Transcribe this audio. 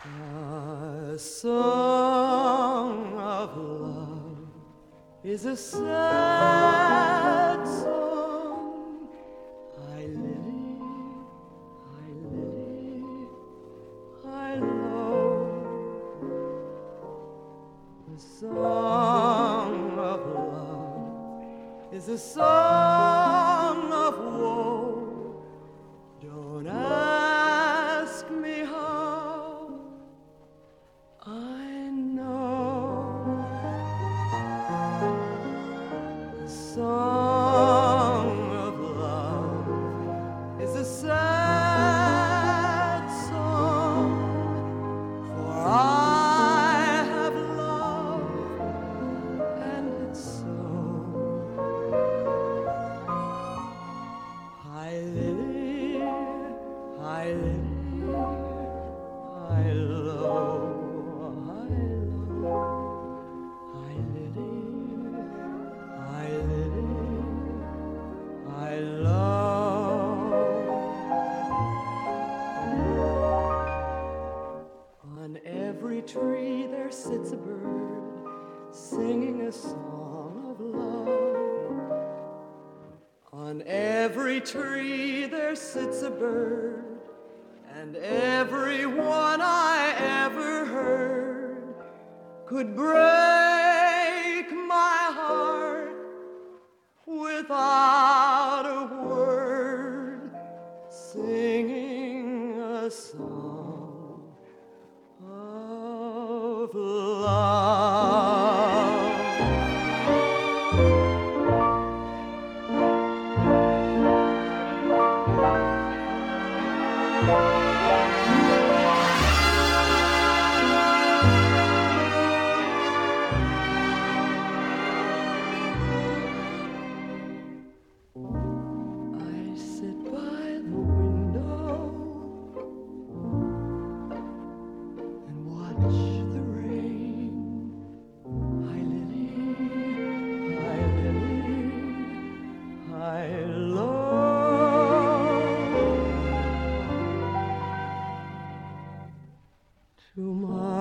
A song of love is a sad song. Hi, Lily, hi, Lily, hi, lo. The song of love is a song of woe. Don't ask me how I know. The song of love is a sad song, for I have loved, and it's so. Hi, Lily, hi, Lily, hi, lo, hi, lo, hi, Lily, hi, Lily, hi, lo. On every tree there sits a bird, singing a song of love. On every tree there sits a bird, and every one I ever heard could break my heart without a word, singing a song of love. I sit by the window and watch the rain. Hi, Lily, hi, Lily, hi, lo. To my